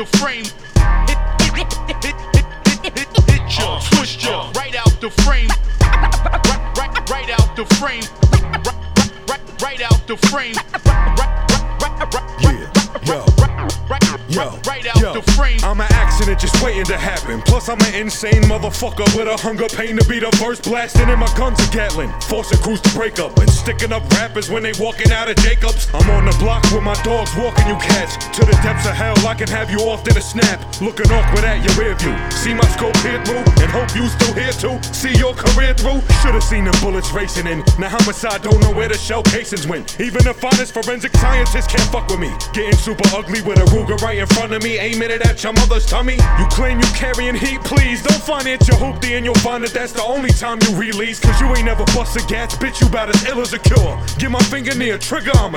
the frame. Hit ya, twist ya, right out the frame. Right out the frame. Right out the frame. Right out the frame. I'm an accident just waiting to happen. Plus I'm an insane motherfucker with a hunger pain to be the first, blasting in my guns a Gatling, forcing crews to break up and sticking up rappers when they walking out of Jacobs. I'm on the block with my dogs walking you cats to the depths of hell. I can have you off in a snap, looking awkward at your rear view. See my scope here through and hope you still here too. See your career through. Should've seen the bullets racing in. Now homicide don't know where the shell casings went. Even the finest forensic scientists can't fuck with me. Getting super ugly with a Ruger right in front of me, aiming it at your mother's tummy. You claim you carrying heat, please don't finance your hoopty and you'll find that that's the only time you release. Cause you ain't never bust a gas, bitch, you bout as ill as a cure. Get my finger near a trigger, I'ma